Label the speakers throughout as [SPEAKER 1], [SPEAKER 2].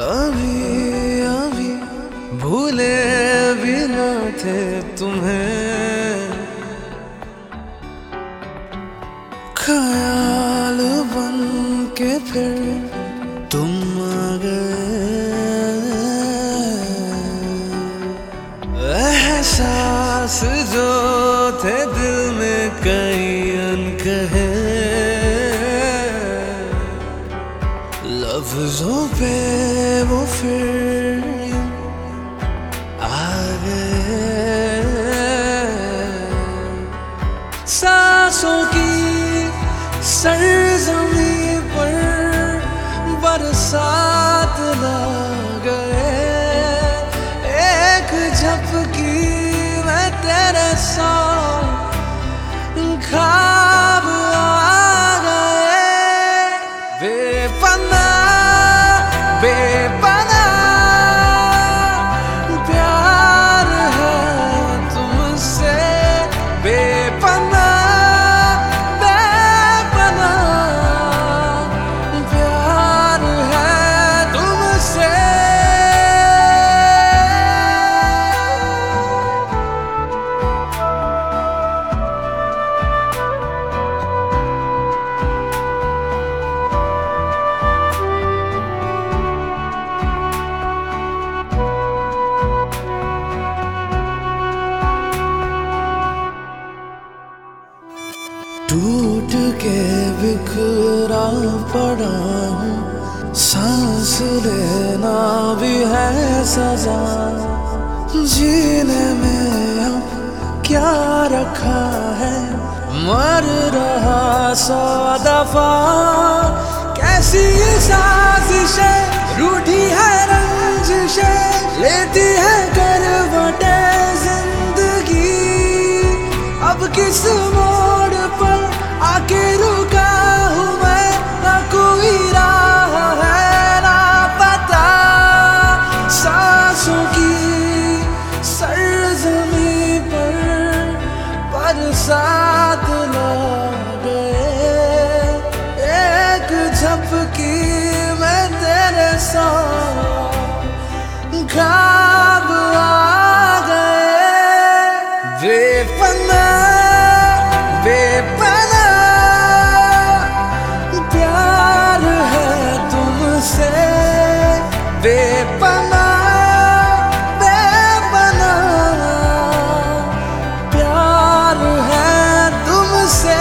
[SPEAKER 1] अभी अभी भूले भी न थे तुम्हें, ख्याल बन के फिर तुम आ गए। एहसास जो थे दिल में कई अनकहे, लफ्जों पे वो फिर आ गए। सांसों की सरजमीं पर बरसात ला गए। एक झपकी में तेरे साथ ख्वाब आ गए। बेपना बेपना प्यार है तुमसे, बेपना बेपना प्यार है तुमसे। टूट के बिखरा पड़ा हूँ, सांस लेना भी है सजा। जीने में अब क्या रखा है, मर रहा 100 दफा। कैसी साजिशें रूठी है रंजिशें, लेती है करवटें जिंदगी। अब किस मोड़ पर आके रुका हूँ मैं, ना कोई राह है ना पता। सांसों की सरजमीं पर बरसात ला गए। एक झपकी में तेरे साथ ख्वाब आ गए। बेपना बेपना प्यार है तुमसे, बेपना बेपना प्यार है तुमसे।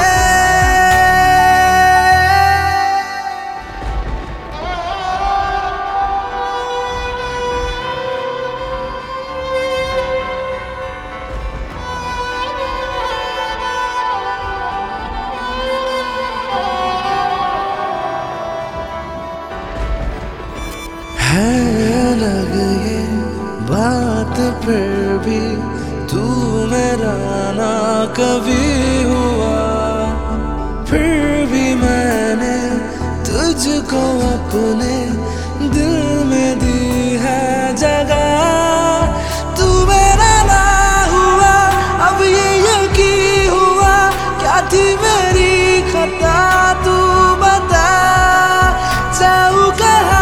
[SPEAKER 1] है अलग ये बात फिर भी तू मेरा ना कभी हुआ। फिर भी मैंने तुझको अपने दिल में दी है जगह। तू मेरा ना हुआ अब ये यकीन हुआ, क्या थी मेरी खता तू बता। जाऊँ कहाँ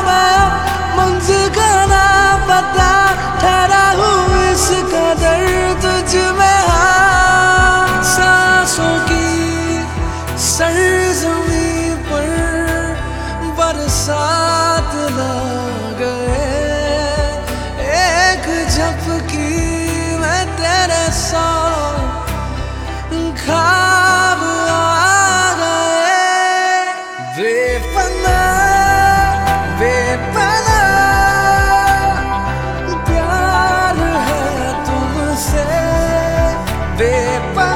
[SPEAKER 1] ठहरा हूँ इस कदर तुझ में। हाँ, सांसों की सरजमीं पर बरसात ला गए। एक झपकी में तेरे साथ ख्वाब आ गए। बेपना बेपना प्यार है तुमसे, बेपना